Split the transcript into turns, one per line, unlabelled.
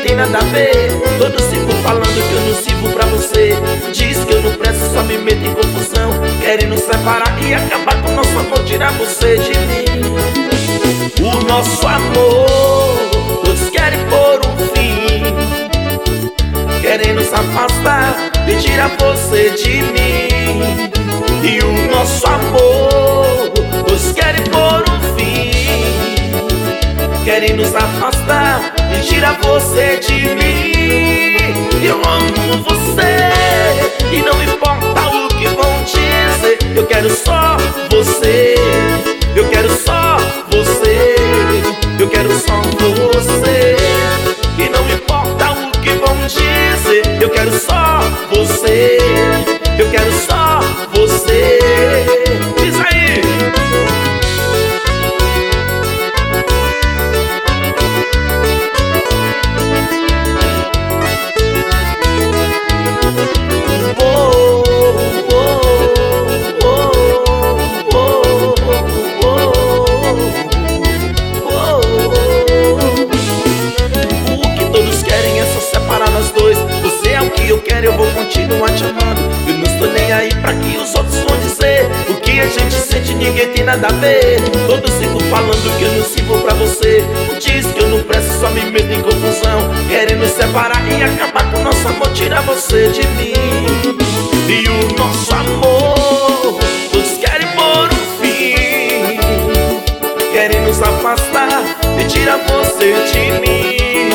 tem nada a ver. Todos ficam falando que eu não sirvo pra você. Diz que eu não presto, só me meto em confusão. Querem nos separar e acabar com o nosso amor, tirar você de mim. O nosso amor, todos querem pôr um fim. Querem nos afastar e tirar você de mim. E o nosso amor, todos querem pôr um fim. Querem nos afastar e tirar você de mim. Eu amo você e não importa o que vão dizer. Eu quero só você, eu quero só você, eu quero só você. E não importa o que vão dizer. Eu quero só você, eu quero só você. Diz aí. Eu quero, eu vou continuar te amando. Eu não estou nem aí pra que os outros vão dizer. O que a gente sente ninguém tem nada a ver. Todos ficam falando que eu não sirvo pra você. Diz que eu não presto, só me meto em confusão. Querem nos separar e acabar com o nosso amor, tirar você de mim. E o nosso amor, todos querem pôr um fim. Querem nos afastar e tirar você de mim.